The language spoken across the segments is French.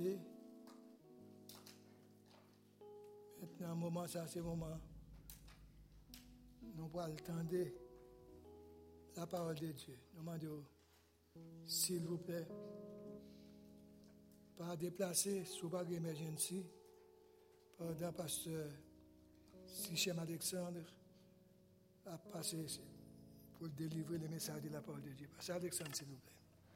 sorti. Maintenant, moment ça, c'est moment. Nous allons attendre la parole de Dieu. Nous demandons, s'il vous plaît, pas déplacer sous pas d'émergence, pendant pasteur Sichem Alexandre a passé pour délivrer le message de la parole de Dieu. Pasteur Alexandre, s'il vous plaît.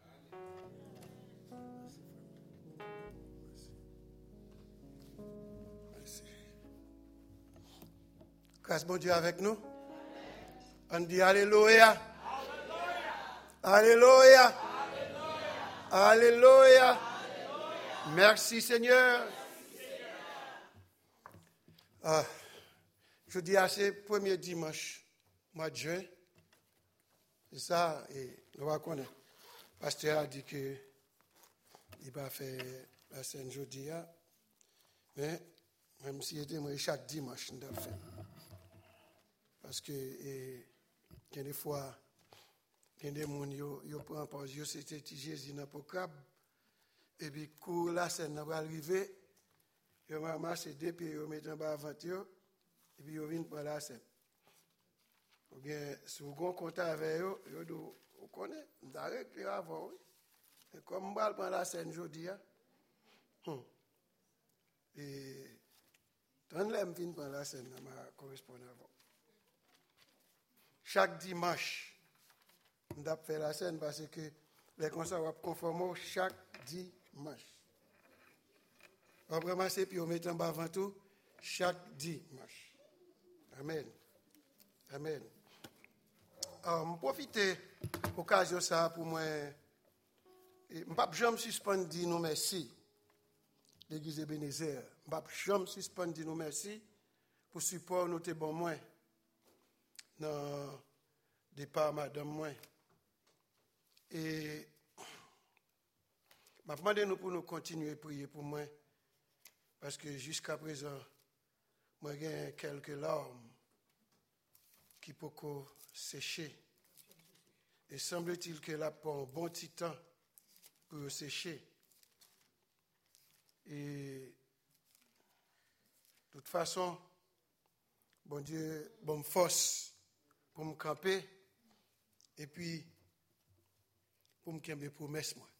Grâce bon Dieu avec nous. On dit Alléluia. Alléluia. Alléluia. Merci Seigneur. Je dis à ce premier dimanche, mois de juin. C'est ça, et nous reconnaissons. Le pasteur a dit qu'il va faire la scène jeudi. Mais même si c'était moi chaque dimanche, nous avons fait. Parce que, il y a des fois, il y a des gens qui prennent pause, c'était Jésus dans le câble, et puis, quand la scène va arriver, ils ramassent deux pieds, ils mettent en bas avant, et puis ils viennent prendre la scène. Ou bien, si vous avez un contact avec eux, vous connaissez, vous avez réglé avant, oui. Et comme je vais prendre la scène aujourd'hui, et quand je viens prendre la scène, je vais correspondre avant. Chaque dimanche, on doit faire la scène parce que les conseils vont conformer chaque dimanche. On va ramasser puis on met en bas avant tout chaque dimanche. Amen. Amen. Je profite de l'occasion ça pour moi. Je ne vais pas jamais suspendre dire nous merci. L'église Ebenezer. Je ne vais pas jamais suspendre dire nous merci pour le support nous bon moins. Dans départ madame moi et m'a demandé nous pour nous continuer à prier pour moi parce que jusqu'à présent moi j'ai quelques larmes qui peuvent sécher et semble-t-il que là pour un bon petit temps pour sécher et de toute façon bon Dieu bonne force pour me camper et puis pour me camper promesses moi.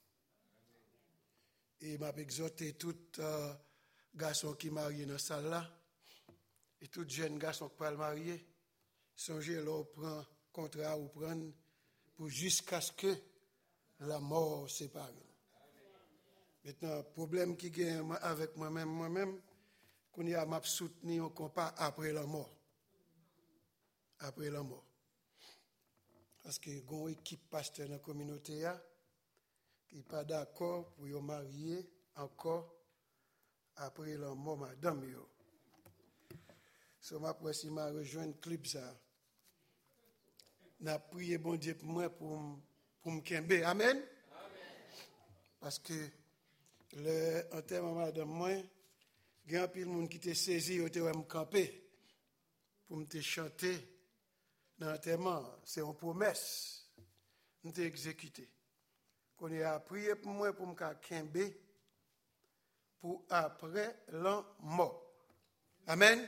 Et m'a exhorté tout garçon qui marié dans la salle là et tout jeune garçon qui pas marié, songez là prend contrat ou prendre pour jusqu'à ce que la mort sépare. Maintenant problème qui gagne avec moi-même qu'on y a m'a soutenir on pas après la mort. Après la mort. Parce que une équipe pasteur dans la communauté qui n'est pas d'accord pour se marier encore après la mort madame yo. So ma si m'a rejoint le club ça. N'a prié bon Dieu pour moi pour me kembe. Amen. Parce que le enterrement madame moi, il y a pile monde qui te saisi au te me camper pour me te chanter. Dans l'enterrement, c'est une promesse. Nous t'ai exécuté. Qu'on a prié pour moi pour me kembe pour après la mort. Amen.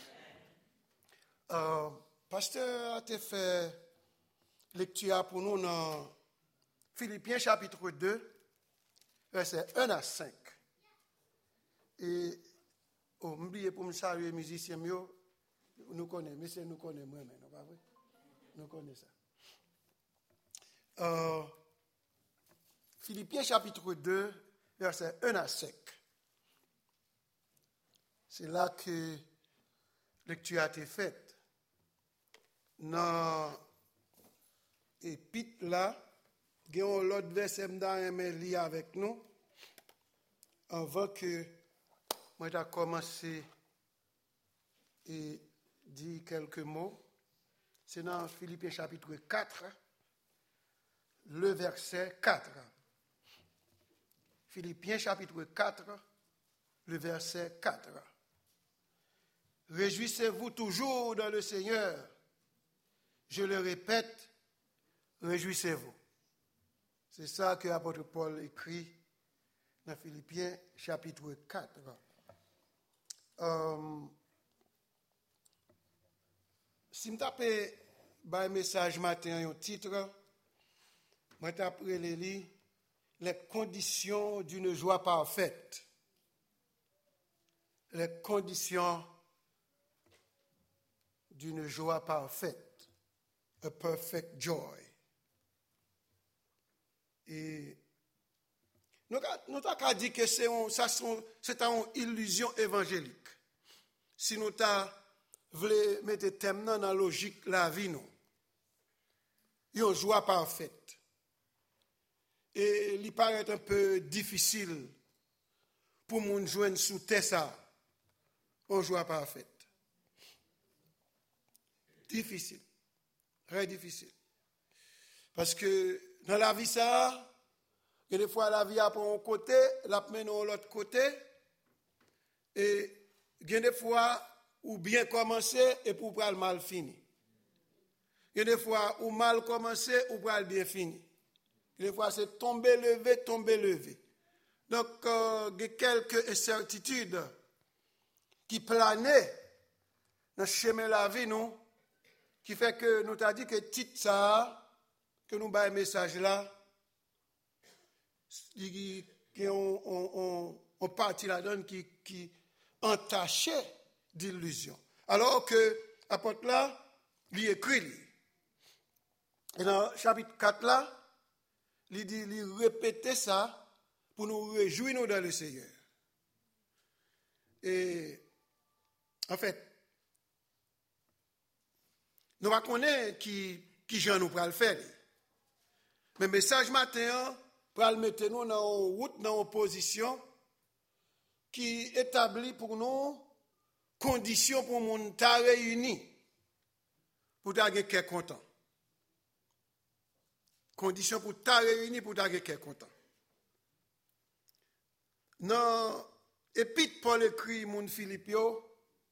Pasteur a fait lecture pour nous dans Philippiens chapitre 2, versets 1 à 5. Et oubliez pour me saluer les musiciens, nous connaissons, mais nous connaissons moi-même, non pas vrai? Nous connaissons ça. Philippiens chapitre 2, versets 1 à 5. C'est là que la lecture a été faite. Dans l'épître là, il y a l'autre verset qui est avec nous. Avant que moi j'ai commencé et dire quelques mots. C'est dans Philippiens chapitre 4, le verset 4. Philippiens chapitre 4, le verset 4. Réjouissez-vous toujours dans le Seigneur. Je le répète, réjouissez-vous. C'est ça que l'apôtre Paul écrit dans Philippiens chapitre 4. Si je tape un message matin, un titre, je tape les conditions d'une joie parfaite. Les conditions d'une joie parfaite. A perfect joy. Et nous avons dit que c'est une illusion évangélique. Si nous voulons mettre thème dans la logique la vie, nous. Une joie parfaite. Et il paraît un peu difficile pour nous joindre sous ça. Une joie parfaite. Difficile. Très difficile. Parce que dans la vie, ça, et des fois la vie a pour un côté, la mène de l'autre côté, et il y a des fois où bien commencer et pour pas mal fini. Il y a des fois où mal commencer ou pas bien fini. Il y a des fois c'est tomber, lever. Donc, il y a quelques incertitudes qui planaient dans le chemin de la vie, nous, qui fait que nous t'a dit que titre ça, que nous avons un message là, on partit là-dedans qui entachait d'illusions. Alors que l'apôtre là, il écrit. Et dans le chapitre 4 là, il dit, il répétait ça pour nous réjouir dans le Seigneur. Et en fait, nous ne connaissons pas qui Jean nous pourra le faire. Mais le message matin, pour le mettre nous dans une route, dans une position qui établit pour nous conditions pour nous réunir pour avoir quelqu'un content. Conditions pour ta réunir pour avoir quelqu'un content. Dans l'épître Paul écrit mon Philippio,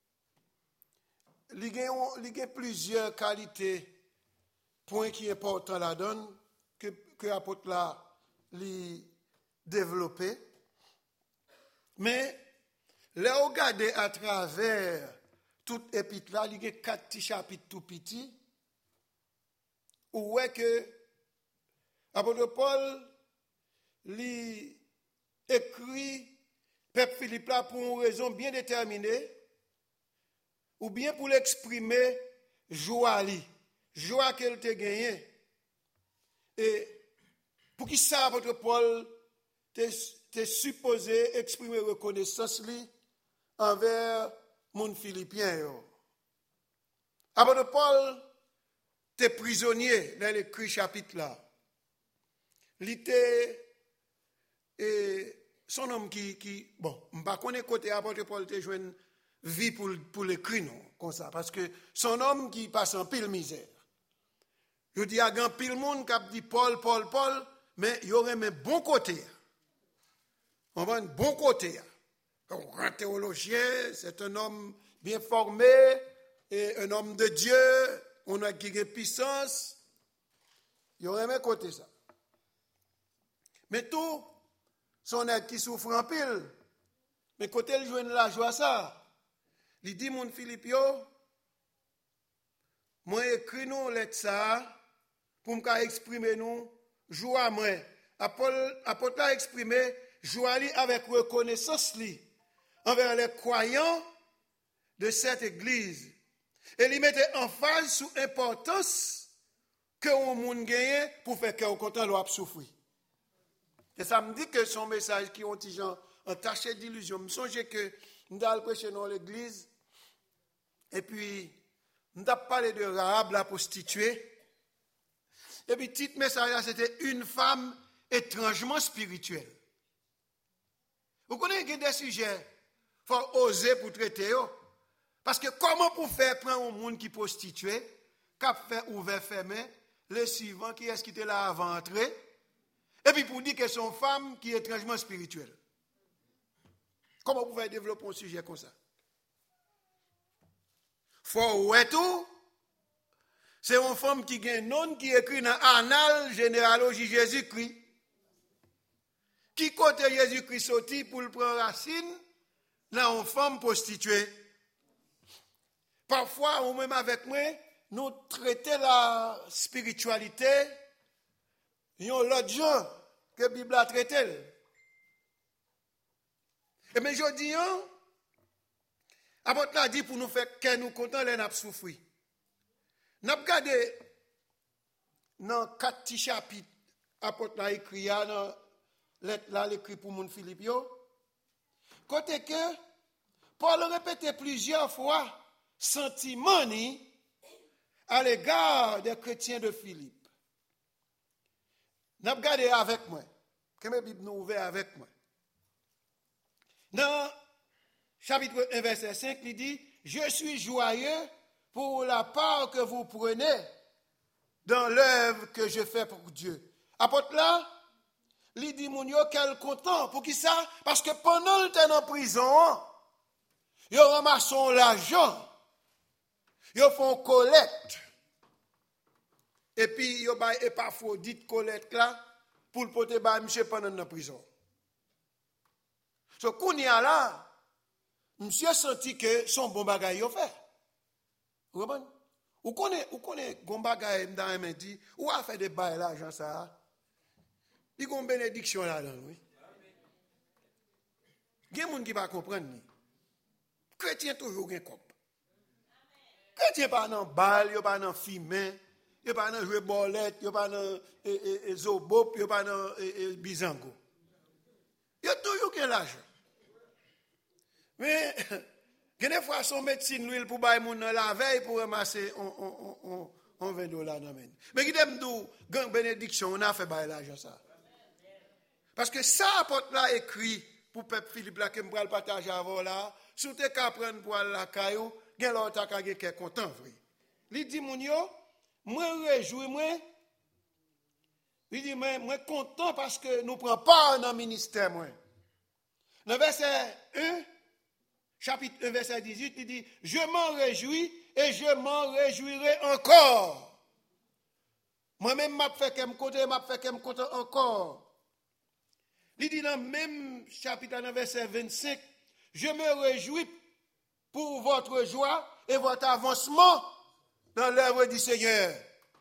il y a plusieurs qualités, points qui sont importants là-dedans, que l'apôtre là li développé. Mais là, regardez à travers toute épître là, il y a 4 petits chapitres tout petits, où est que l'apôtre Paul li écrit Peuple Philippe là pour une raison bien déterminée, ou bien pour l'exprimer joie qu'elle te gagné. Et pour qui ça, apôtre Paul, t'es supposé exprimer reconnaissance envers mon Philippien. Apôtre Paul, t'es prisonnier dans l'écrit chapitre là. Il était son homme qui bon, je ne connais pas côté apôtre Paul te joine vie pour l'écrit non comme ça parce que son homme qui passe en pile misère. Je dis à grand pile monde qui dit Paul, mais il y aurait un bon côté. On va un bon côté. Un grand théologien, c'est un homme bien formé, et un homme de Dieu, on a qui puissance. Il y aurait un côté ça. Mais tout, son être qui souffre en pile, mais côté il joue la joie ça. Il dit mon Philippio, moi écris nous lettre ça pour me exprimer nous joie moi. Apôtre a exprimé joie avec reconnaissance envers les croyants de cette église. Et il mettait emphase sur l'importance que on monde gagne pour faire qu'on content l'on souffrir. Et ça me dit que son message qui ont des gens entachés d'illusions. Je songe que nous allons prêcher dans l'église et puis nous avons parlé de Rahab la prostituée. Et puis, le titre message, c'était une femme étrangement spirituelle. Vous connaissez des sujets, il faut oser pour traiter. Parce que comment pour faire prendre un monde qui est prostitué, qui a fait ouvert fermé, le suivant qui est-ce qui était là avant d'entrer, et puis pour dire que c'est une femme qui est étrangement spirituelle. Comment vous pouvez développer un sujet comme ça? Faut ouais tout. C'est une femme qui a un nom qui écrit dans l'Annale généalogie Jésus-Christ, qui côté Jésus-Christ sorti pour le prendre racine dans une femme prostituée. Parfois, ou même avec moi, nous traitons la spiritualité, il y a l'autre gens que la Bible a traité. Et mais je dis, apôtre l'a dit pour nous faire que nous contents, les n'a souffrir. Nous avons regardé dans 4 petits chapitres, apôtre l'a écrit, dans lettre là, l'écrit pour mon Philippe. Côté que, Paul répétait plusieurs fois, sentiment à l'égard des chrétiens de Philippe. Nous avons regardé avec moi, que ma Bible nous ouvert avec moi. Dans chapitre 1, verset 5, il dit, je suis joyeux pour la part que vous prenez dans l'œuvre que je fais pour Dieu. Apôtre là, il dit, mon yo, quel content. Pour qui ça? Parce que pendant le temps en prison, ils ramassent l'argent, ils font collecte. Et puis, ils ont parfois dit collecte là, pour le porter par monsieur pendant la prison. So, qu'on y a là, monsieur senti que son bon bagage il fait. Vous comprenez? Ou connaît bon bagage dans un dit, ou a fait des bails l'argent ça. Il y a une bénédiction là-dedans, oui. Il y a des gens qui ne comprennent pas. Chrétien toujours un cop. Chrétien pas dans balle, il pas dans fumée, il pas dans jouer bolette, il pas dans zobop, il pas dans bizango. Il y a toujours qu'un l'argent. Mais, des fois, son médecine, lui, pour bailler mon la veille pour ramasser on $20 dans la main. Mais qui t'aime d'où, gang bénédiction, on a fait bailler l'argent ça. Parce que ça, apôtre là, écrit, pour peuple Philippe là, que je vais le partager avant là, si tu es qu'à prendre pour la caillou, il y a l'autre qui est content, vrai. Il dit, mon yo, moi, réjouis, il dit, moi, content parce que nous ne prenons pas dans le ministère, moi. Dans le verset 1, chapitre 1, verset 18, il dit, je m'en réjouis et je m'en réjouirai encore. Moi-même, m'a fait qu'elle me compte encore. Il dit dans le même chapitre, dans verset 25, je me réjouis pour votre joie et votre avancement dans l'œuvre du Seigneur.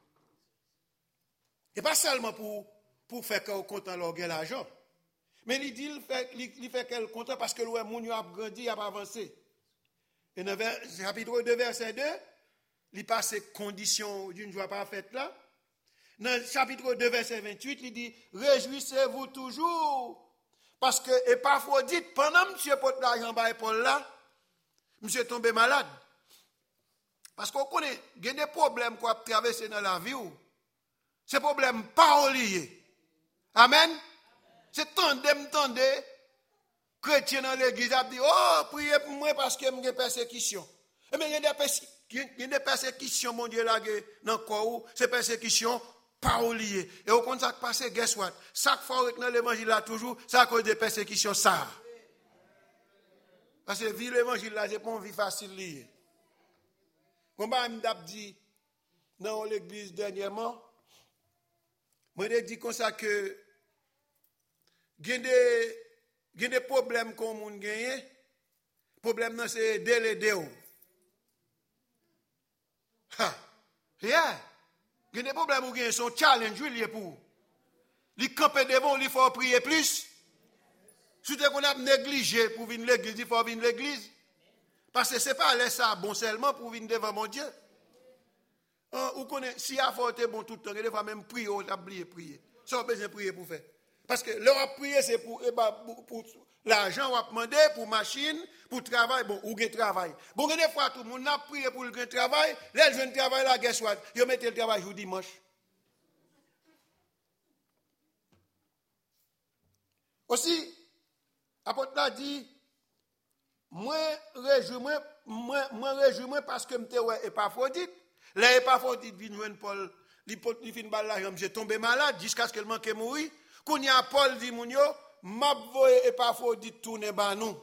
Et pas seulement pour faire qu'elle compte l'argent. Mais il dit, il fait qu'elle content parce que le monde a grandi, a avancé. Et dans le chapitre 2, verset 2, il passe les conditions d'une joie parfaite là. Dans le chapitre 2, verset 28, il dit, réjouissez-vous toujours. Parce que Épaphrodite, pendant que M. porte l'argent par Paul là, M. est tombé malade. Parce qu'on connaît, il y a des problèmes qu'on a traversé dans la vie. Ces problèmes pas liés. Amen. C'est tendez, chrétien dans l'église a dit, oh, priez pour moi parce que j'ai des persécutions. Mais il y a des persécutions, mon Dieu, là, dans le corps, ces persécutions pas liées. Et au contraire, ça qui passe, guess what? Chaque fois que dans l'évangile là, toujours, c'est à cause des persécutions, ça. Parce que vivre l'évangile là, c'est pas une vie facile liée. Comme je dit dans l'église dernièrement, moi, je dis comme ça que il y a des problèmes qu'on a gagnés. Le problème, c'est d'aider. Il y a des problèmes où il y a son challenge pour. Il campe devant, il faut prier plus. Si on a négligé pour venir à l'église, il faut venir à l'église. Parce que ce n'est pas aller ça bon seulement pour venir devant mon Dieu. Si il a fait bon tout le temps, il faut même prier, on a oublié prier. Ça, on a besoin de prier pour faire. Parce que leur prier, c'est pour l'argent, on a demandé, pour machine, pour travail, bon, ou gain travail. Bon, des fois, tout le monde a prié pour le gain travail, les jeunes travail là, guess what? Ils mettent le travail jour dimanche. Aussi, apôtre l'a dit, moi réjouis parce que je suis Épaphrodite. Les Épaphrodite viennent joindre Paul, il fin balle l'argent, j'ai tombé malade jusqu'à ce qu'elle manque mourir. Quand il y a Paul dit mon yo, m'a voyé Épaphrodite tourner ba nous.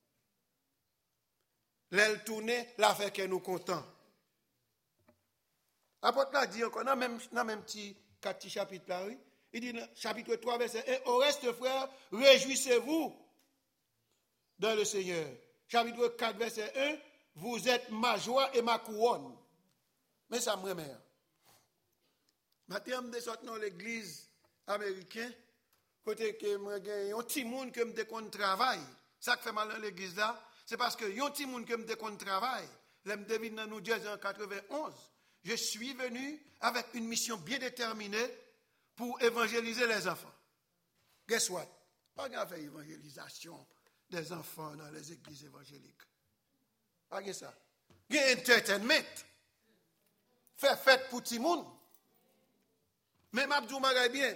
L'elle tourner, la fait que nous content. Apôtre l'a dit encore dans même petit 4 chapitres là, oui. Il dit dans chapitre 3, verset 1, au reste, frères, réjouissez-vous dans le Seigneur. Chapitre 4, verset 1, vous êtes ma joie et ma couronne. Mais ça me remet. Maintenant, je suis dans l'église américaine, côté que moi j'ai un petit monde que me déconne travail. Ça qui fait mal dans l'église là, c'est parce que un petit monde que me déconne travail. Là me devine dans New Jersey en 91. Je suis venu avec une mission bien déterminée pour évangéliser les enfants. Guess what? Pas de faire évangélisation des enfants dans les églises évangéliques. Pas de ça. Il y a entertainment. Faire fête pour tout le monde. Mais Mabdou Magay bien.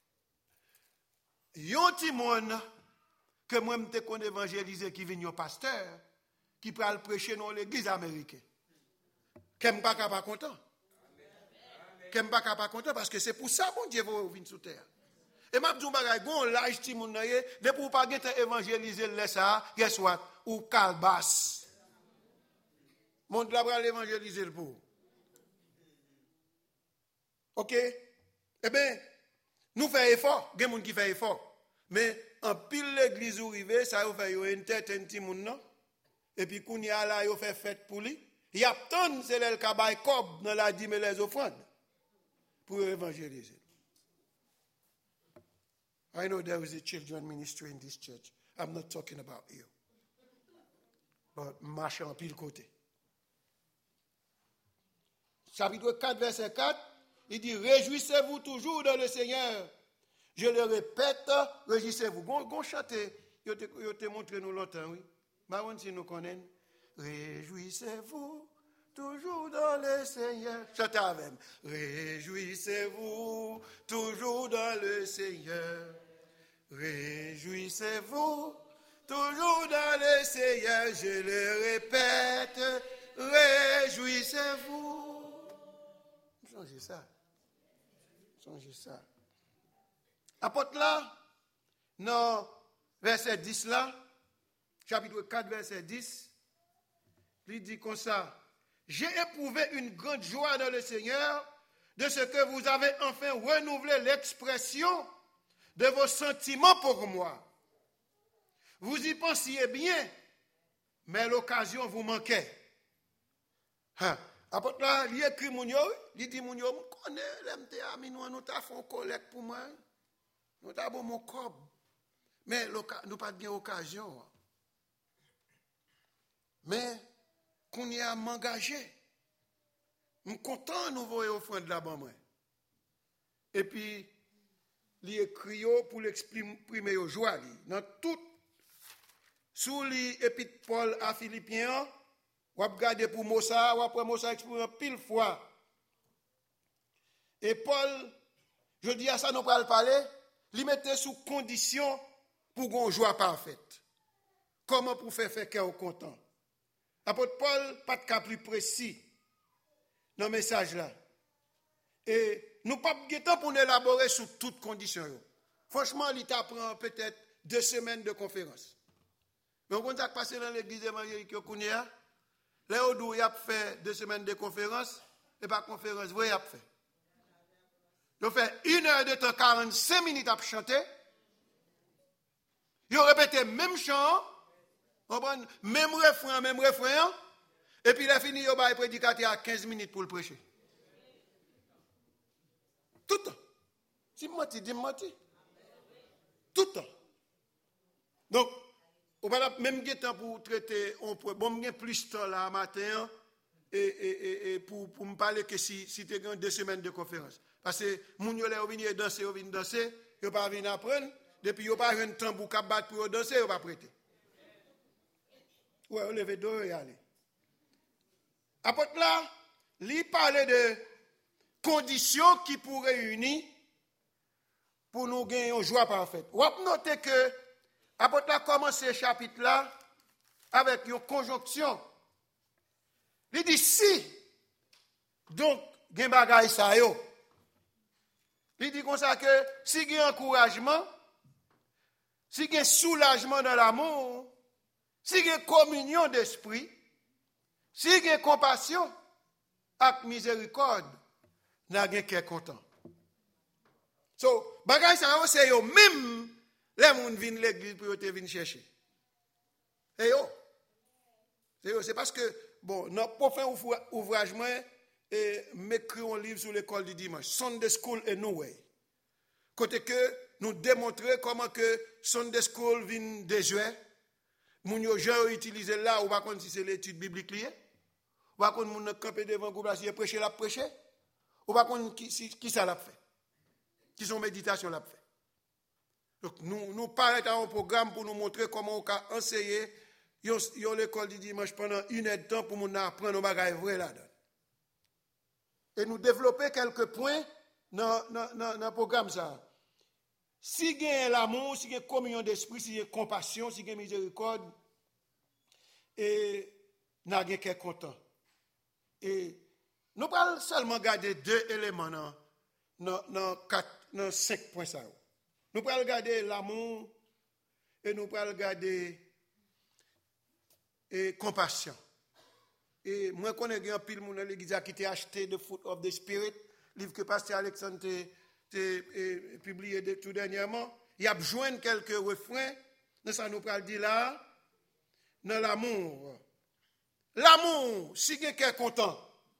Yon ti monde que moi me connais évangéliser qui vient au pasteur qui pral prêcher dans l'église américaine. Qu'aime pas content. Qu'aime pas content parce que c'est pour ça mon Dieu va venir sur terre. Et Mabdou Magay gon l'âge ti monde naye de pour pas gete évangéliser le ça, guess what? Ou calbas. Monde la pral évangéliser le pour. OK? Eh bien, nous faisons effort, il y a des gens qui font effort. Mais en pile l'église où rive, ça y fait une tête un petit monde non. Et puis quand il y a là, il fait fête pour lui. Il y a tant c'est le cabay cob dans la dîme et les offrandes pour évangéliser. I know there is a children ministry in this church. I'm not talking about you. But marche en pile côté. Chapitre 4 verset 4, il dit réjouissez-vous toujours dans le Seigneur. Je le répète, réjouissez-vous. Gon chanter, yo te montré nous longtemps, oui. Maron si nous connaissons. Réjouissez-vous toujours dans le Seigneur. Chantez avec moi. Réjouissez-vous toujours dans le Seigneur. Réjouissez-vous toujours dans le Seigneur. Je le répète, réjouissez-vous. Changez ça. Changez ça. Apôtre là, dans verset 10 là, chapitre 4, verset 10, il dit comme ça, j'ai éprouvé une grande joie dans le Seigneur de ce que vous avez enfin renouvelé l'expression de vos sentiments pour moi. Vous y pensiez bien, mais l'occasion vous manquait. Apôtre là, il écrit Mounio, il dit Mounio, je connais l'MT ami, nous t'avons fait un collecte pour moi. Nous avons mon corps. Mais nous n'avons pas de occasion. Mais, qu'on y a m'engagé. Je suis content de nous voir au fond de la banque. Et puis, il écrit pour l'exprimer aux joie. Dans tout, sous l'épître Paul à Philippiens, on va regarder pour Moussa, on va prendre Moussa exprimer pile fois. Et Paul, je dis à ça, nous allons parler, il mettait sous condition pour qu'on joie parfaite. Comment pour faire cœur content? Apôtre Paul, pas de cas plus précis dans le message là. Et nous pas de temps pour élaborer sous toutes conditions. Franchement, l'État prend peut-être 2 semaines de conférence. Mais on a passé dans l'église évangélique Kounia, là où il a fait 2 semaines de conférence, et pas conférence, vous avez fait. Ils ont fait 1 heure de temps, 45 minutes à chanter. Ils ont répété même chant, même refrain, et puis il a fini, il a prédicateur à 15 minutes pour le prêcher. Tout le temps. Si je menti, dis menti. Tout le temps. Donc, on va même temps pour traiter, bon, il y a plus de temps là matin, et pour me parler que si tu as 2 semaines de conférence. Parce que moun yo lè vini danser, yo pas venir apprendre, depuis yo pas un tambour k'ap bat pour danser, yo pas prêter. Ouais, on lève dos et aller. Apôtre là, li parle de conditions qui pourraient réunir pour nous gagner une joie parfaite. On va noter que apôtre là commence ce chapitre là avec une conjonction. Il dit si donc gen bagay sa yo. Il dit comme ça que si il y a encouragement, si il y a soulagement dans l'amour, si il y a communion d'esprit, si il y a compassion, avec miséricorde, n'a rien qu'à content. So, bagay ça c'est yo même les gens viennent l'église pour te venir chercher. Et yo. C'est parce que bon, notre prochain ouvrage et m'écrit un livre sur l'école du dimanche, Sunday School and No Way. Côté que nous démontrer comment que Sunday School vient déjouer, moun yo gens utiliser là ou pas contre si c'est l'étude biblique liée. Ou pas contre moun camper devant groupe là si prêcher la prêcher. Ou pas contre qui ça l'a fait. Qui son méditation l'a fait. Donc nous paraît à un programme pour nous montrer comment on peut enseigner yo l'école du dimanche pendant une heure de temps pour nous apprendre nos bagages vrais là-dedans. Et nous développer quelques points dans le programme ça. Si il y a l'amour, si il y a communion d'esprit, si il y a compassion, si il y a miséricorde, et nous avons quelqu'un content. Et nous parlons seulement garder 2 éléments dans 5 points ça. Nous parlons regarder l'amour et nous parlons regarder et compassion. Et moi, je connais un pile moun dans l'église qui a acheté The Fruit of the Spirit, livre que pasteur Alexandre a publié tout dernièrement. Il a besoin quelques refrains. Dans ça, nous parlons dire là, dans l'amour. L'amour, si quelqu'un est content.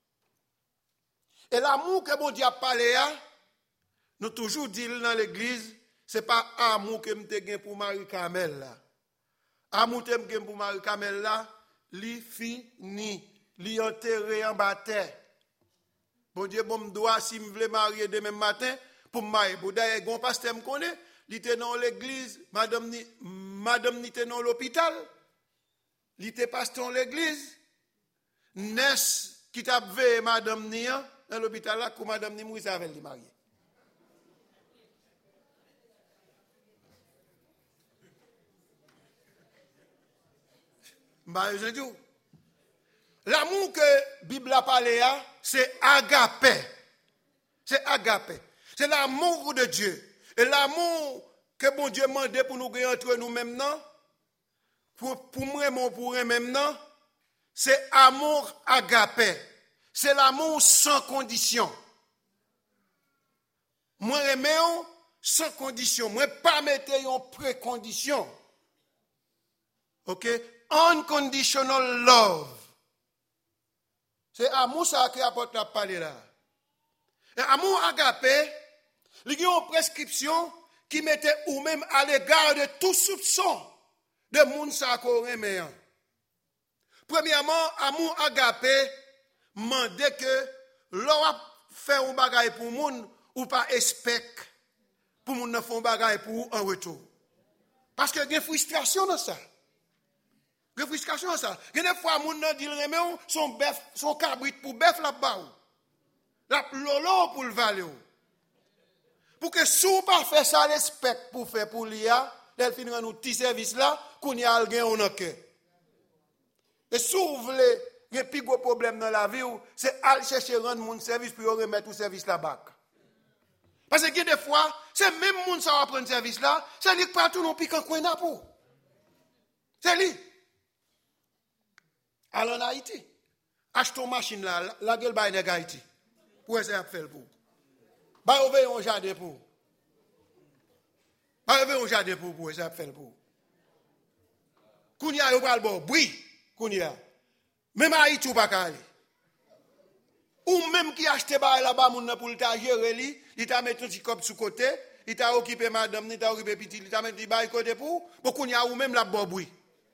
Et l'amour que bon Dieu a parlé, nous toujours dit dans l'église, ce n'est pas amour que je gagne pour Marie-Camel là. Amour que je gagne pour Marie-Camel là, li fini. Li enterré en bas terre. Bon Dieu, bon doit si me voulais marier demain matin pour me marier. Bon d'ailleurs, gon pasteur me connaît, il était dans l'église, madame ni était dans l'hôpital. Il était pasteur dans l'église. Ness qui t'a veillé madame ni dans l'hôpital là que madame ni mourir avec lui marier. Bah je dis l'amour que la Bible a parlé, c'est agapé. C'est agapé. C'est l'amour de Dieu. Et l'amour que bon Dieu m'a demandé pour nous gagner entre nous maintenant, pour moi, pour eux maintenant, c'est amour agapé. C'est l'amour sans condition. Moi, j'aime sans condition. Moi, pas mettre en précondition. OK? Unconditional love. C'est amour ça qui apporte la parole là. Et amour agapé, il y a une prescription qui mettait ou même à l'égard de tout soupçon de moun sa ko remen. Premièrement, amour agapé mande que l'on fait un bagay pour moun ou pas expect pour moun ne font bagay pour en retour. Parce que il y a une frustration dans ça. De frustration ça. Il y a des fois moun nan dit remet son bœuf, son cabrit pour bœuf la ba ou. La lolo pour le valer ou. Pour que sou pas faire ça respect pour faire pour l'IA, elle finira nous petit service là, qu'on y a alguien on cœur. Et sou vle, il y a plus gros problème dans la vie ou c'est aller chercher rendre mon service pour remettre tout service là-bas. Parce que des fois, c'est même moun ça va prendre service là, c'est lui qui pas tout non piquant coin na pour. C'est lui. Alors en Haïti, achetons une machine là, la gueule baille nèg Haïti. Pour essayer de faire pour. Ba ouvrir un jardin pour. Ba ouvrir un jardin pour essayer de faire pour. Kounya yo pral bon, oui, kounya. Même Haïti ou pas aller. Ou même qui achète bail là-bas moun pour le ta gérer li, il t'a mettre un petit cop sous côté, il t'a occupé madame, il t'a occupé petit, il t'a mettre bail côté pour, kounya ou même la bon oui.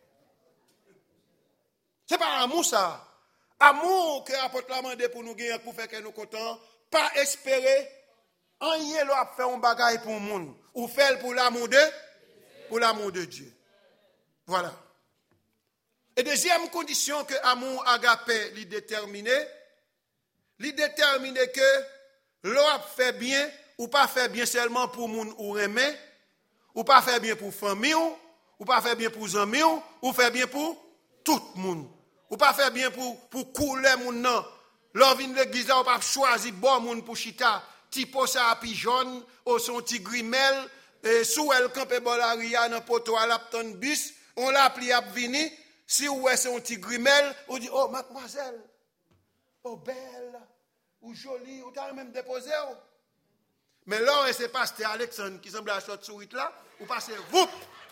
C'est pas amour ça. Amour que apporte la mandé pour nous gagner, pour faire que nous contents. Pas espérer. En yé l'on a fait un bagage pour le monde. Ou faire pour l'amour de Dieu. Voilà. Et deuxième condition que amour agapé l'y déterminer que l'on a fait bien ou pas fait bien seulement pour monde ou aimer, ou pas fait bien pour famille ou pas fait bien pour amis ou fait bien pour tout le monde. Ou pas faire bien pour couler moun nan. L'on vient de l'église là, on pas choisir bon moun pour chita, tipo ça pigeon, ou son petit grimel, sous elle campé bolaria dans poto à l'apton bus, on l'appli à venir, si ou est son petit grimel, on dit oh mademoiselle, oh belle, ou jolie, ou t'as même déposé. Mais là, c'est pasteur Alexandre qui semble à la sourit là, ou passez vous.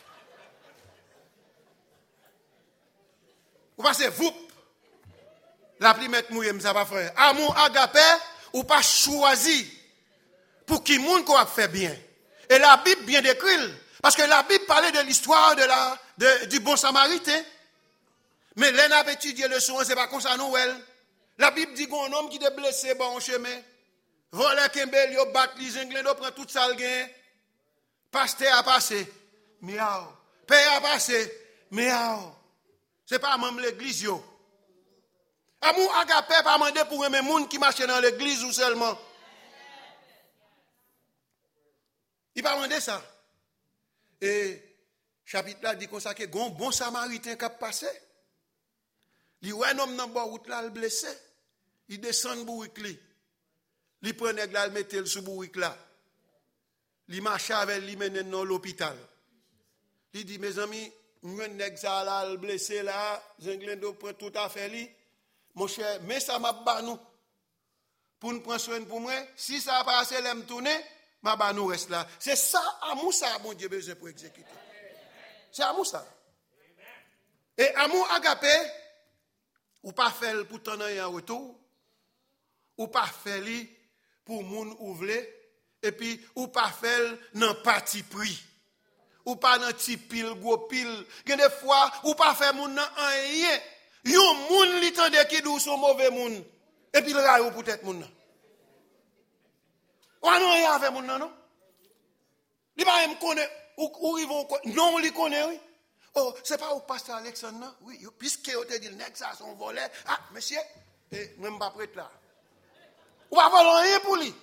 Ou passez vous. La pluie met mouillé, ça va faire. Amour agapé, ou pas choisi pour qui monde qu'on a fait bien. Et la Bible bien décrit. Parce que la Bible parlait de l'histoire du bon samaritain. Mais l'un a étudié le son, c'est pas comme ça, Noël. La Bible dit qu'un homme qui est blessé, bon chemin. Volé Kembel, yo bat les Anglais, yo prend tout ça le gain. Pasteur a passé, miaou. Père a passé, miaou. C'est pas même l'église, yo. Amour agapé, pas mandé pour aimer moun qui marche dans l'église ou seulement. Il pas demandé ça. Et chapitre là dit comme ça que un bon samaritain qui a passé. Il voit un homme dans la route là, le blessé. Il descend bourrique li. Il prend nèg là, il met le sous bourrique là. Il marche avec lui mène dans l'hôpital. Il dit mes amis, moi nèg ça là, le blessé là, Zenglendo prend tout à fait lui. Mon cher, mais ça m'a ba nous. Pour nous prendre soin pour moi, si ça pas assez l'aime tourner, ma ba nous reste là. C'est ça amour ça bon Dieu besoin pour exécuter. C'est amour ça. Et amour agapé ou pas faire pour ton en retour, ou pas faire pour moun ouvler, et puis ou pas faire dans parti pris, ou pas dans petit pile gros pile. Des fois ou pas faire moun dans rien. Yon moun li tande qui dou son mauvais moun, et puis le rayo peut-être moun nan. Ou non rien avec moun nan non? Li pas me connaît ou ils vont non li connaît oui. Oh, c'est pas au pasteur Alexandre, non? Oui, puisque vous te dit, le nèg ça son volet. Ah, monsieur, même pas prête là. Ou pas voler rien pour lui.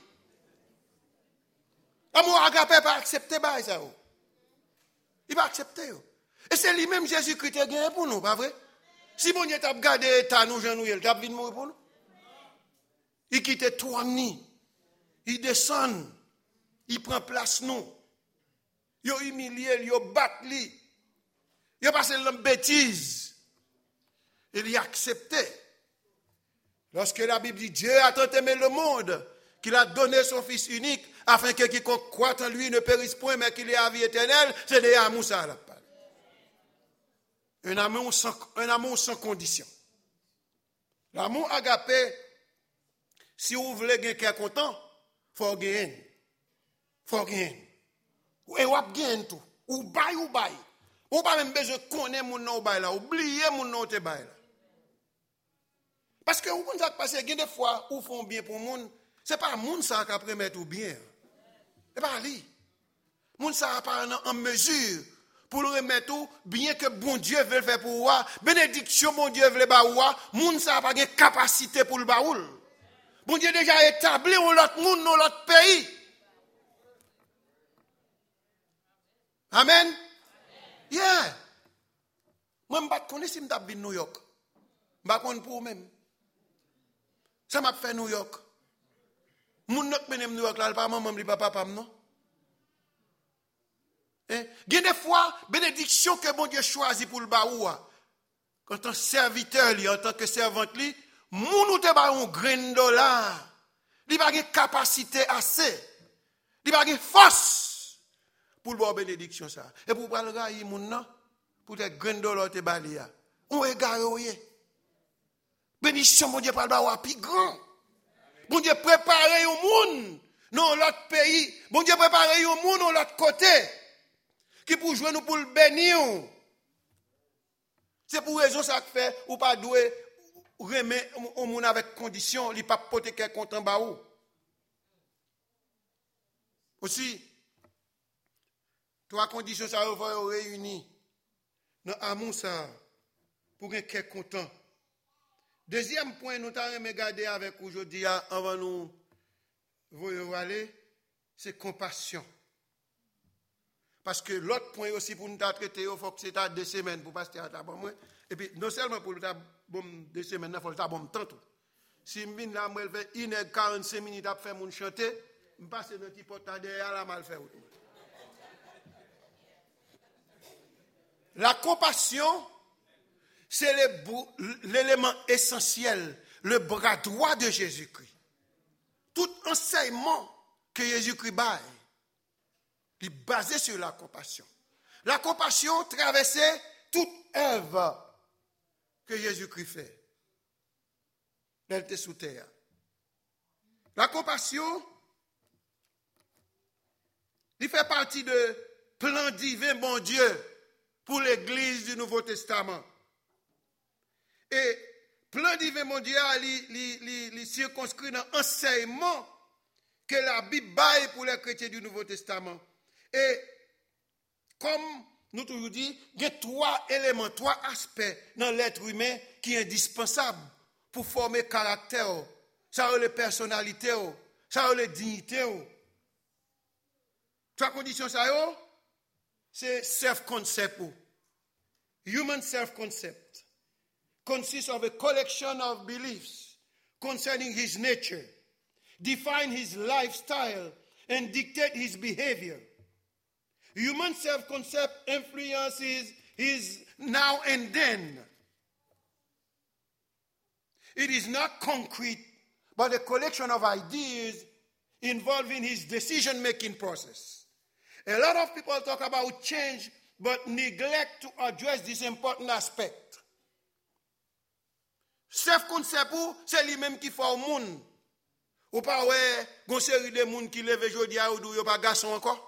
Amour agapé pas accepter ça. Il va accepter. Et c'est lui-même Jésus-Christ qui a gagné pour nous, pas vrai? Si bon Dieu t'a regardé l'état nous, Jean-Nouil, il t'a vu mourir pour nous. Il quitte trois nids. Il descend. Il prend place nous. Il humilié, il bat lui. Il a passé la bêtise. Il a accepté. Lorsque la Bible dit Dieu a tant aimé le monde qu'il a donné son Fils unique afin que quiconque croit en lui ne périsse point mais qu'il ait la vie éternelle, c'est de l'amour ça la parole. Un amour sans condition. L'amour agapé, si vous voulez gagner quelqu'un content, il faut gagner. Faut gagner. Et vous gagner tout. Ou bail. Ou pas même besoin de connaître mon nom là, oublier mon nom te bail là. Parce que vous comprenez ça passe, il y a des fois où font bien pour moun, c'est pas moun ça qui après mettre ou bien. C'est pas lui. Moun ça pas en mesure pour le remettre tout bien que bon Dieu veut le faire pour vous, bénédiction bon Dieu veut le ba ou, moun ça pas de capacité pour le baoul. Bon Dieu déjà établi dans l'autre monde dans l'autre pays. Amen. Yeah. Moi, je ne connais pas si je suis New York. Je ne connais pas pour même. Ça m'a fait New York. Mon qui est New York, là, pas maman, pas papa, non? Il y a des fois, bénédiction que bon Dieu choisit pour le baoua. Quand un serviteur, en tant que servante, mon ou te ba un grain de dollar. Il n'a pas de capacité assez. Il n'a pas de force pour le bénédiction ça. Et pour parler de mon nom, pour te grain de dollar te balia. On est garé. Bénédiction, mon Dieu, pour le baoua plus grand. Bon Dieu, préparez au monde dans l'autre pays. Bon Dieu, préparez au monde dans l'autre côté. Qui pour jouer nous pour le bénir. C'est pour raison ça que fait ou pas doué remettre au monde avec condition, il pas porter quelqu'un content baou. Aussi trois conditions ça va réunir dans amour ça pour quelqu'un content. Deuxième point nous t'avons regardé avec aujourd'hui avant nous voyons aller, c'est compassion. Parce que l'autre point aussi pour nous traiter, il faut que c'est à 2 semaines pour passer à ta bonne. Et puis, non seulement pour ta bonne 2 semaines, il faut que ta bonne tantôt. Si je viens là, je fais 1h45 minutes à faire mon chanter, je passe dans le petit porte derrière, là, mal faire. La compassion, c'est l'élément essentiel, le bras droit de Jésus-Christ. Tout enseignement que Jésus-Christ baille, il est basé sur la compassion. La compassion traversait toute œuvre que Jésus-Christ fait. Elle était sous terre. La compassion, il fait partie de plan divin, bon Dieu, pour l'Église du Nouveau Testament. Et plan divin, bon Dieu, il circonscrit dans l'enseignement que la Bible baille pour les chrétiens du Nouveau Testament. Et comme nous toujours dit, il y a 3 éléments, 3 aspects dans l'être humain qui sont indispensables pour former le caractère, ça a les personnalités, ça a les dignités. 3 conditions, ça c'est self-concept. Human self-concept consists of a collection of beliefs concerning his nature, define his lifestyle, and dictate his behavior. Human self-concept influences his now and then. It is not concrete, but a collection of ideas involving his decision-making process. A lot of people talk about change, but neglect to address this important aspect. Self-concept, c'est lui-même qui fait au monde. Ou pas, ouais, une série de monde qui lève aujourd'hui à ou pas garçon encore.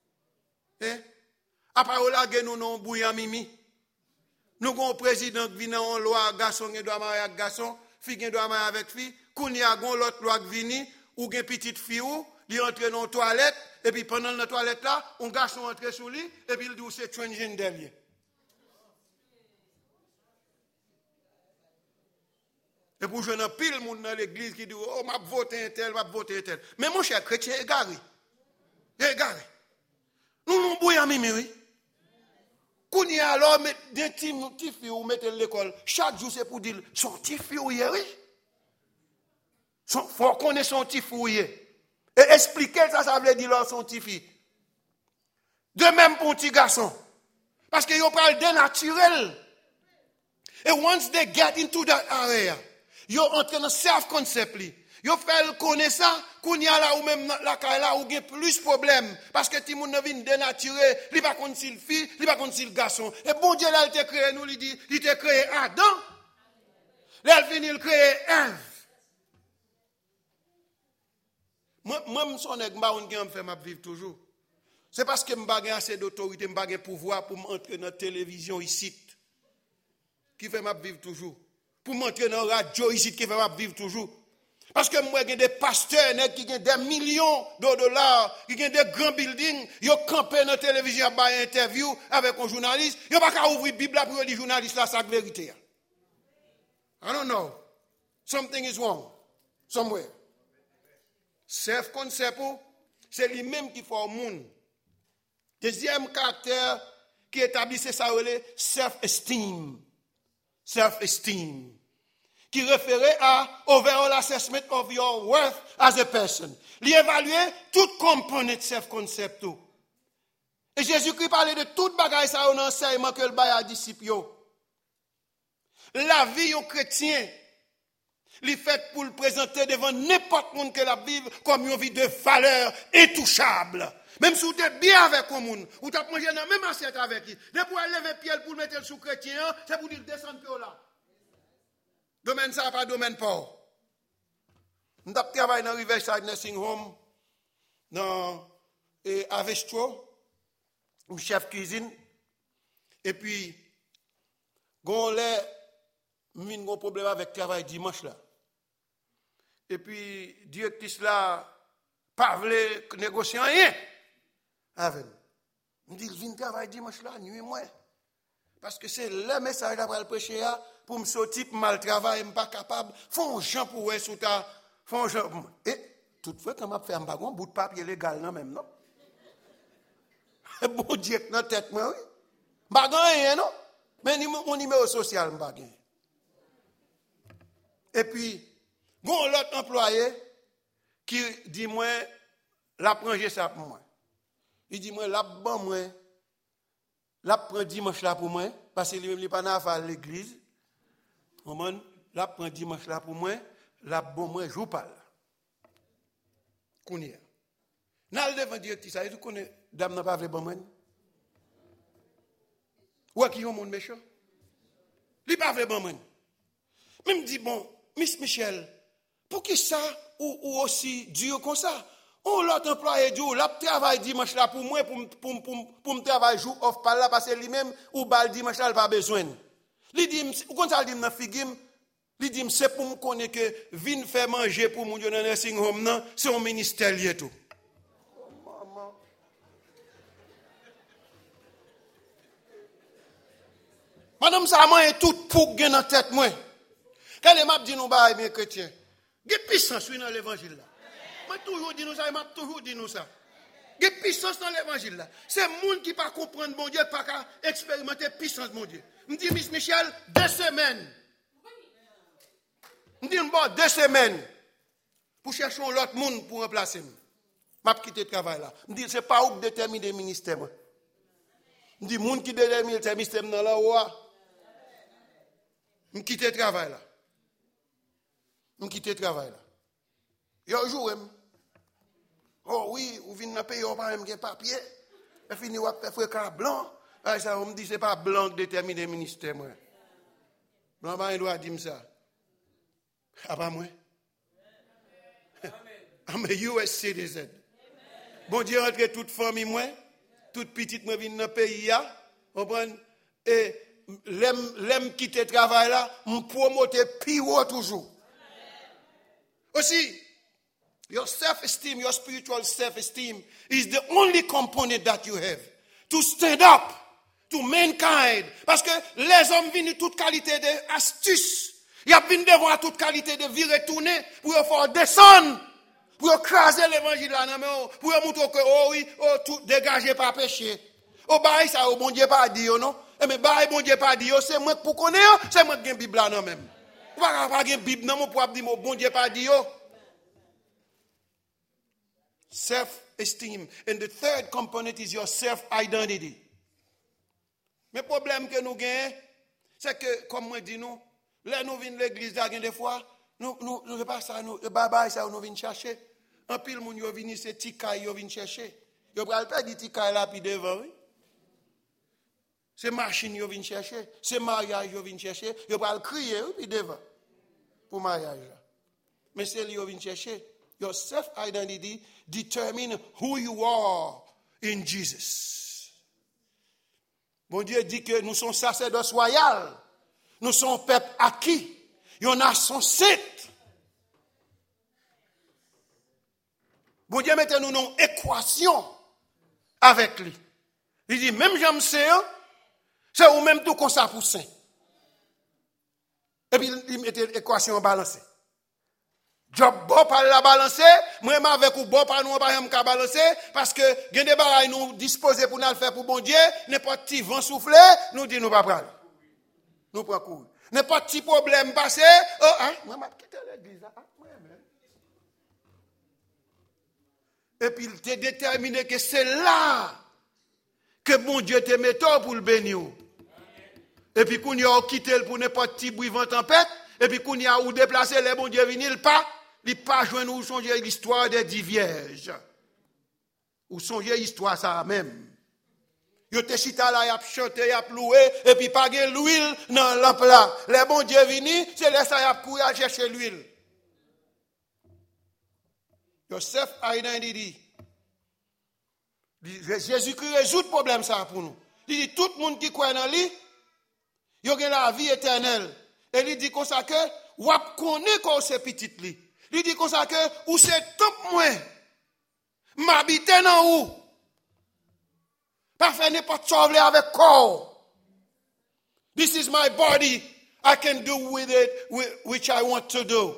Après, on a gagné nous bouillant mimi. Nous avons un président qui vient en loi, garçon qui doit marier avec garçon, fille qui doit marier avec fille. Quand il y a l'autre loi qui vient, ou une petite fille, il entre dans la toilette, et puis pendant la toilette là, un garçon entre sous lui, et puis il dit c'est transgender. Et pour jouer dans pile monde dans l'église qui dit oh m'a voté un tel, m'a voté un tel. Mais mon cher chrétien égaré. Égaré. Nous bouillons mimi oui. Quand il y a alors des petits filles ou mettre l'école, chaque jour c'est pour dire son petit fille oui. Faut connaître son petit fille. Et expliquer ça veut dire son petit fille. De même pour un petit garçon. Parce qu'ils parlent de naturel. Et once they get into that area, ils entrent dans self-concept. Ils font connaître ça, qu'on y a là ou même la caille là où il y a plus de problèmes. Parce que tout le monde vient dénaturé, il n'est pas contre s'il fille, il n'est pas contre s'il garçon. Et bon Dieu là, il t'a créé nous, il dit, il t'a créé Adam. Là, il finit, il crée Ève. Moi, je suis un homme qui me fait vivre toujours. C'est parce que je n'ai pas assez d'autorité, je n'ai pas de pouvoir pour m'entrer dans la télévision ici, qui fait vivre toujours. Pour m'entrer dans la radio ici, qui fait vivre toujours. Parce que moi, j'ai des pasteurs qui ont des millions de dollars, qui ont des grands buildings, ils ont campé dans la télévision à faire une interview avec un journaliste, ils n'ont pas qu'à ouvrir la Bible pour dire journaliste là, c'est la vérité. I don't know. Something is wrong. Somewhere. Self-concept, c'est lui-même qui fait au monde. Deuxième caractère qui établit, c'est ça, self-esteem. Self-esteem. Qui référait à overall assessment of your worth as a person. L'évaluer toute componente self-concept. Et Jésus-Christ parlait de toute bagaille ça dans enseignement que le bail à disciples. La vie au chrétien, il est fait pour le présenter devant n'importe monde que la Bible comme une vie de valeur intouchable. Même si vous êtes bien avec le monde, vous êtes mangé dans la même assiette avec lui. Depuis vous lever pied pour le mettre sous chrétien, c'est pour dire descendre pied là. Domaine ça, pas domaine pas. Nous avons travaillé dans Riverside Nursing Home, dans Avestro, un chef cuisine. Et puis, on a un problème avec le travail dimanche là. Et puis, directrice là, pas voulait négocier rien avec nous. On dit, viens travailler dimanche là, nuit moins. Parce que c'est le message d'après le prêcher pour me sortir, pour mal travailler, je ne suis pas capable. Font un gens pour eux sous ta. Font un gens. Et toutefois, quand je fais un bagon, bout de papier légal, non même, non? Bon Dieu, dans la tête, moi, oui. Bagon, rien, non? Mais mon numéro social, je bagon. Et puis, bon, l'autre employé qui dit, moi, la prendre ça pour moi. Il dit, moi, la bon, moi. La prend dimanche là pour moi, parce qu'il n'est pas à l'église. La prend dimanche là pour moi, la bon moi, je parle. Kounia. N'a le devant directrice, ça, vous connaissez, dame n'a pas voulu bon monde. Ou qui est un monde méchant? Il n'a pas voulu bon monde. Même dit, bon, Miss Michel, pour qui ça, ou aussi dur comme ça? On l'autre employé dit, la travail dimanche là pour moi, pour me travailler jour off par là, parce que lui-même, ou bal dimanche là, il n'a pas besoin. Il dit, ou quand ça dit, dans figim, il dit, c'est pour me connaître que vin faire manger pour mon dans le nursing home, c'est un ministère lié tout. Madame Saman est tout pour gagner dans tête moi. Quand les m'a dit nous bail mes chrétiens, il y a puissance dans l'évangile là. Moi toujours dit nous ça, m'a toujours dit nous ça. Il y a puissance dans l'évangile là. C'est monde qui pas comprendre mon Dieu, pas expérimenter puissance mon Dieu. Me dit Miss Michel 2 semaines. Me dit bon 2 semaines pour chercher l'autre monde pour remplacer moi. M'a quitté le travail là. Me dit c'est pas où déterminer ministère moi. Me dit monde qui détermine le ministère dans là haut. Je quitte le travail là. Je quitte le travail là. Yo joue. Oh oui, ou vient dans pays on pas même papier. Et fini ou faire car blanc. Ah ça on me dit c'est pas blanc qui détermine le ministère moi. Blanc pas il doit dire ça. Ah pas moi. I'm a US citizen. Bon Dieu rentre toute famille moi, toute petite moi vient dans pays là. Comprendre et l'aime quitter le travail là, me promoter plus haut toujours. Aussi, your self-esteem, your spiritual self-esteem is the only component that you have to stand up to mankind. Parce que les hommes viennent toute qualité d'astuce. Ils viennent devant toute qualité de vie retourner pour faire descendre, pour écraser l'évangile là, pour montrer que, oh oui, oh tout dégagé par péché. Oh bah ça, oh bon Dieu pas dit, non? Mais bah bon Dieu pas dit, c'est moi pour connaître, c'est moi qui ai une Bible là non même. Ou pas une Bible non pour dire bon Dieu pas dit. Self-esteem. And the third component is your self-identity. Mais le problème que nous avons, c'est que, comme moi dis nous, là nous venons de l'église des fois, nous pas ça, nous venons chercher. En pile, nous venons c'est Tikaï, nous venons chercher. Nous ne pas dire Tikaï là, puis devant, oui. C'est machine, nous venons chercher. C'est mariage, nous venons chercher. Nous ne crier, puis devant, pour mariage. Mais c'est lui, nous venons chercher. Your self-identity determines who you are in Jesus. Bon Dieu dit que nous sommes sacerdoce royal. Nous sommes peuple acquis. Une nation sainte. Bon Dieu mettez nous dans une équation avec lui. Il dit, même j'aime ça, c'est ou même tout comme ça pour saint. Et puis il mettait l'équation balancée. Job bon par la balancer, moi avec ou bon par nous pas même ka balancer parce que gen des bagailles nous disposer pour nous faire pour bon Dieu, n'importe petit vent souffler, nous dit nous pas prendre. Nous prend court. N'importe petit problème passé, oh hein, moi m'a quitté l'église là, moi même. Et puis il t'est déterminé que c'est là que bon Dieu te met pour le bénir. Et puis qu'on y a quitté pour n'importe petit bruit vent tempête, et puis qu'on y a ou déplacer les bon Dieu venir pas. Il pas joindre ou songer l'histoire des 10 vierges. Ou songer l'histoire ça même. Yo te chita là, y a chanté, y a loué, et puis pas gen l'huile dans lampe là. Les bon Dieu vini, c'est là ça y a courir à chercher l'huile. Your self-identity. Jésus-Christ résout le problème ça pour nous. Il dit tout le monde qui croit dans lui, yo gen la vie éternelle. Et il dit comme ça que ou a connaît qu'on c'est petit li. Il dit comme ça que ou c'est top moi m'habiter dans où pas faire n'importe chose avec corps. This is my body, I can do with it which I want to do.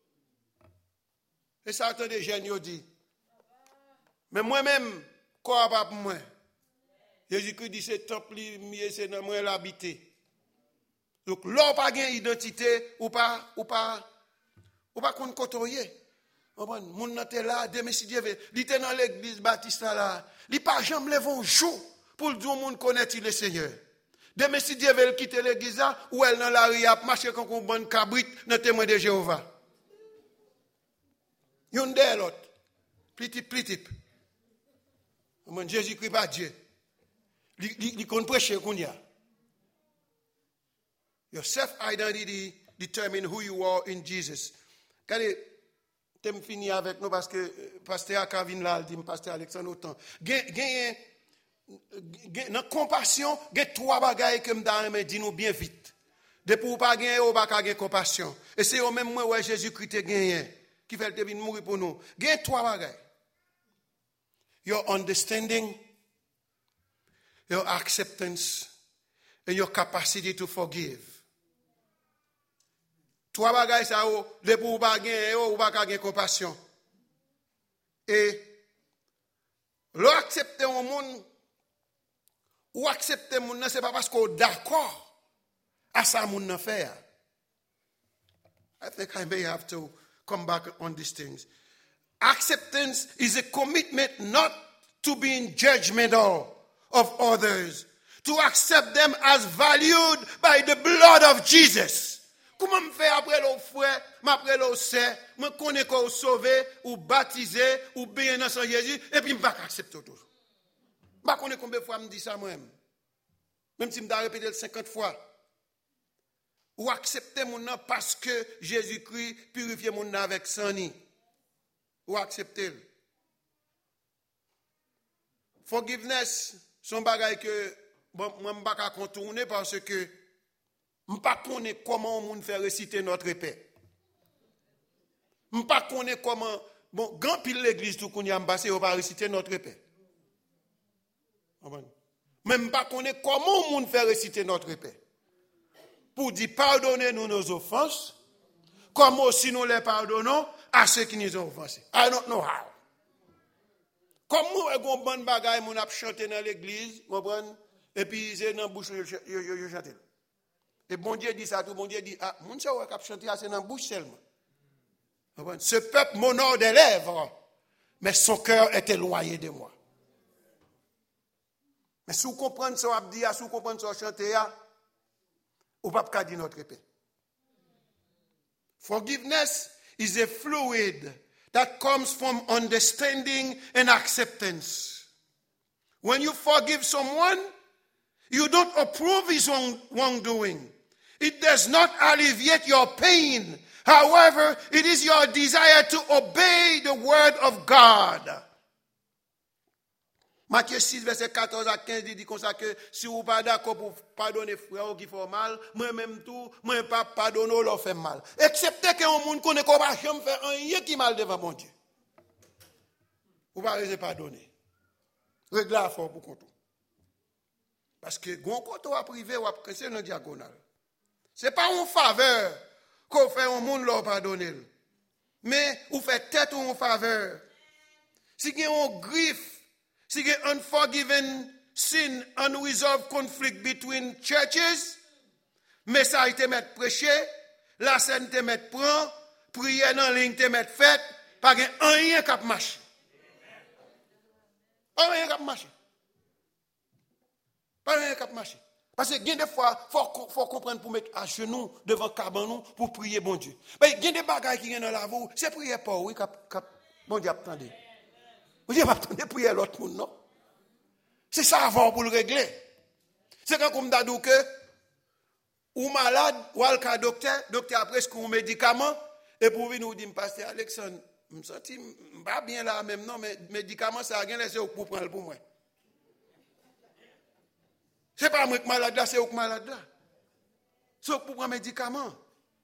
Et ça attendez jeunes yo dit mais moi-même corps pas pour moi. Jésus-Christ dit c'est temple li c'est dans moi l'habiter. Donc l'on pas gain identité ou pas qu'on côtoyer. Mon nan te là demain si Dieu veut, il était dans l'église baptiste là, il pas jamais lever un jour pour dire monde connaître le Seigneur. Demain si Dieu veut quitter l'église là ou elle dans la rue a marcher comme une bonne cabrit dans témoin de Jéhovah. Yon de l'autre. Petit. Jésus-Christ pas Dieu. Il compte prêcher qu'on y a. Your self-identity determine who you are in Jesus. Regardez, je fini avec nous parce que pasteur Kavin là, dit pasteur Alexandre autant. Dans compassion, il y a trois bagailles que me dit nous bien vite. Depuis ou pas gagner ou pas gagner compassion. Et c'est au même moment où Jésus-Christ a gagné qui fait le mourir pour nous. Il y a trois bagailles. Your understanding, your acceptance, and your capacity to forgive. Trois bagailles ça depuis ou pas gagner ou pas gagner compassion. Et l'accepter au monde ou accepter mon non c'est pas parce qu'on est d'accord à ça mon faire. I think I may have to come back on these things. Acceptance is a commitment not to be in judgmental of others, to accept them as valued by the blood of Jesus. Comment me faire après le frère, après le sœur, me connaît qu'on sauvé ou baptisé ou bien dans son Jésus et puis me pas accepter tout. Pas connaît combien de fois me dit ça moi-même. Même si me dois répéter 50 fois. Ou accepter mon nom parce que Jésus-Christ purifie mon nom avec son nid. Ou accepter. Forgiveness, son bagage que moi je ne peux pas contourner parce que je ne sais pas comment on fait réciter notre paix. Je ne sais pas comment, bon, grand pile l'église tout qu'on y a passé, on va réciter notre paix. Mais je ne sais pas comment on fait réciter notre paix. Pour dire pardonnez-nous nos offenses, comme aussi nous les pardonnons à ceux qui nous ont offensés. I don't know how. Comme nous, on a bon bagay, on a chanté dans l'église, et puis c'est dans la bouche, je chante. Et bon Dieu dit ça, tout bon Dieu dit, ah, mon Dieu, on a chanté, c'est dans la bouche seulement. Ce peuple m'honore des lèvres, mais son cœur est éloigné de moi. Mais si vous comprenez ce qu'on dit, si vous comprenez ce qu'on chante, ou pas dire notre paix. Forgiveness is a fluid that comes from understanding and acceptance. When you forgive someone, you don't approve his wrongdoing. It does not alleviate your pain. However, it is your desire to obey the word of God. Matthieu 6, verset 14 à 15, il dit comme ça que si vous n'êtes pas d'accord pour pardonner frère qui fait mal, moi-même tout, moi pas pardonner leur fait mal. Excepté que un monde connaît qu'on va jamais faire rien qui mal devant mon Dieu. Vous ne pouvez pas pardonner. Réglez la fort pour compte. Parce que quand on a privé ou après c'est dans diagonale. Ce n'est pas une faveur qu'on fait un monde leur pardonner. Mais vous faites tête ou une faveur. Si il y a un griffe, si il y a unforgiven sin, unresolved conflict between churches, message te met prêché, la scène te met prend, prière en ligne te met faite, pas rien qui marche. Pas rien qui marche. Pas rien qui marche. Parce que des fois, il faut comprendre pour mettre à genoux devant cabanon pour prier bon Dieu. Mais il y a des bagages qui viennent dans la vie, c'est prier pas, oui, bon Dieu attendez. Vous n'avez pas attendre prier l'autre monde, non? C'est ça avant pour le régler. C'est quand on m'a dit que, ou malade, ou al cas docteur a presque un médicament, et pour venir nous dire, pasteur Alexandre, je me sens pas bien là même, non, mais médicament, ça a rien laissé pour prendre pour moi. C'est pas moi qui malade là, c'est vous qui malade là. C'est pour prendre médicament.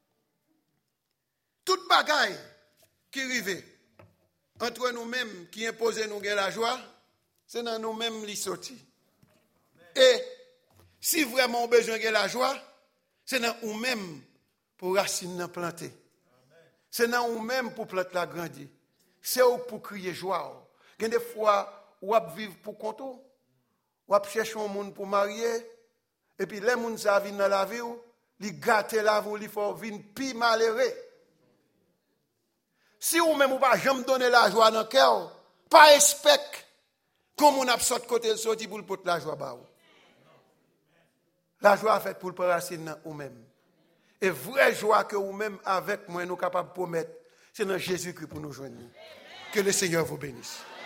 Toute bagaille qui arrive entre nous-mêmes, qui impose nous la joie, c'est dans nous-mêmes qui sorti. Et si vraiment on a besoin de la joie, c'est dans nous-mêmes pour racine planter. C'est dans nous-mêmes pour planter la grandir. C'est pour crier joie. Il y a des fois où on vivre pour compte, ou on cherche un monde pour marier, et puis les gens qui viennent dans la vie, ils gâtent la vie, ils font venir plus malheureux. Si vous même ou pas jamais donner la joie dans le cœur, pas espèce comme on a sorti côté sorti pour le porter la joie ba ou. La joie faite pour le racine dans ou même. Et vraie joie que vous même avec moi nous capable de promettre, c'est dans Jésus-Christ pour nous joindre. Que le Seigneur vous bénisse.